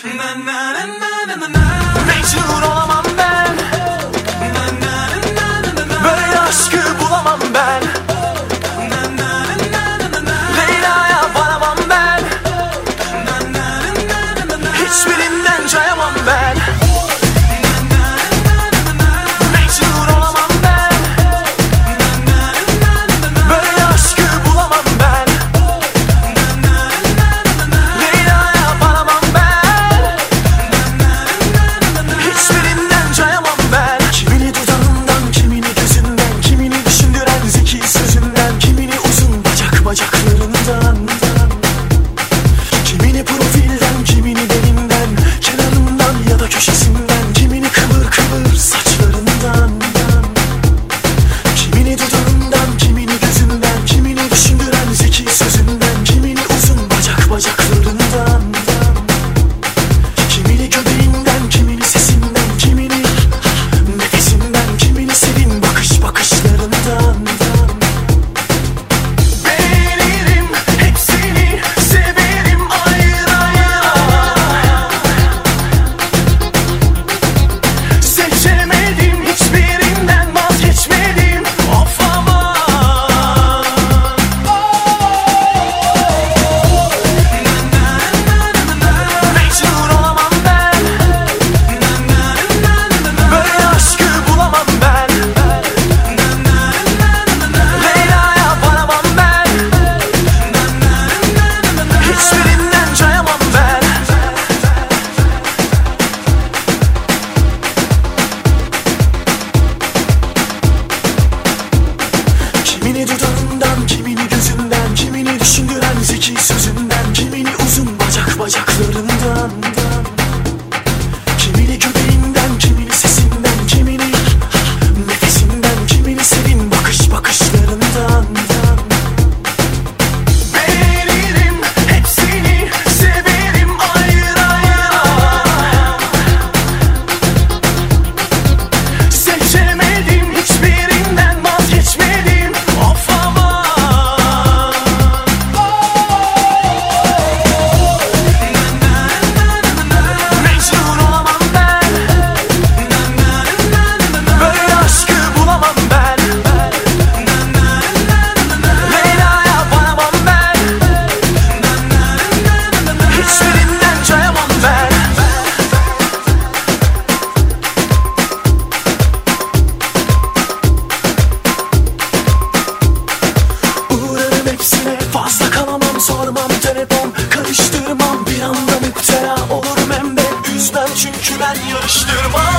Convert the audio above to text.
Mecnun olamam ben, böyle aşkı bulamam ben. Leyla'ya varamam ben, hiçbirinden cayamam ben. Mecnun olamam ben, böyle aşkı bulamam ben. Leyla'ya varamam ben, hiçbirinden cayamam ben. Kimini dudağından, kimini gözünden, kimini düşündüren zeki sözünden, kimini uzun bacaklarından, kimini profilden, kimini belinden, kenarından ya da köşesinden, kimini kıvır saçlarından. Kimini dudağından, kimini gözünden, kimini düşündüren zeki sözünden, kimini uzun bacaklarından, kimini göbeğinden, kimini sesinden, kimini nefesinden, kimini sevin bakışlarından. Beğenirim hepsini, severim ayrı ayrı. Seçemedim, hiçbirinden vazgeçmedim. Of aman. Mecnun olamam ben, böyle aşkı bulamam ben. Leyla'ya varamam ben, hiçbirinden cayamam ben. Kimini dudağından, kimini gözünden, kimini düşündüren zeki sözünden, kimini uzun bacaklarından, kimini göbeğinden, kimini sesinden, kimini nefesinden, kimini sevin bakışlarından. Beğenirim hepsini, severim ayrı ayrı. Seçemedim, hiçbirinden vazgeçmedim. Of aman. Mecnun olamam ben, böyle aşkı bulamam ben. Leyla'ya varamam ben, hiçbirinden cayamam ben. Uğrarım hepsine, fazla kalamam, sormam telefon, karıştırmam, bir anda müptela olurum hem de üzmem çünkü ben yarıştırmam.